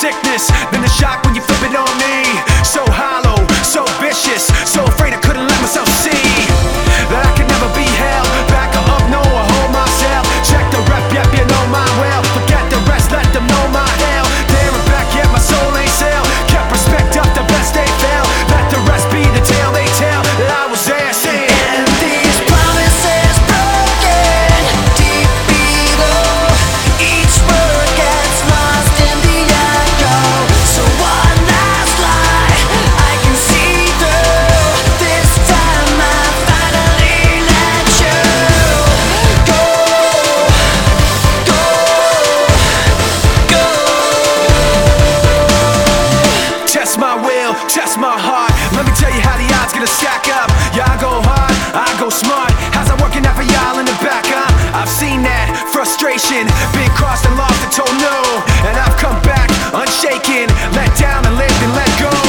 sickness, then the shock when you flip it on me. So hollow, so vicious, so afraid I couldn't let myself see that I could never be held back or up, no, I hold myself. Check the rep, yep, you know my well. Forget the rest, let them know my hell. There and back, yet my soul ain't sell. Kept respect up, the best they fail. Let the rest be the tale they tell that I was there saying. And these promises broken deep below, each word gets lost in the echo. So one last lie I can see through. This time I finally let you go, go, go. Test my will, test my heart. Let me tell you how the odds gonna stack up. Yeah, I go hard, I go smart. How's that working out for y'all in the back, huh? I've seen that frustration, been crossed and lost and told no, and I've come back unshaken, let down and lived and let go.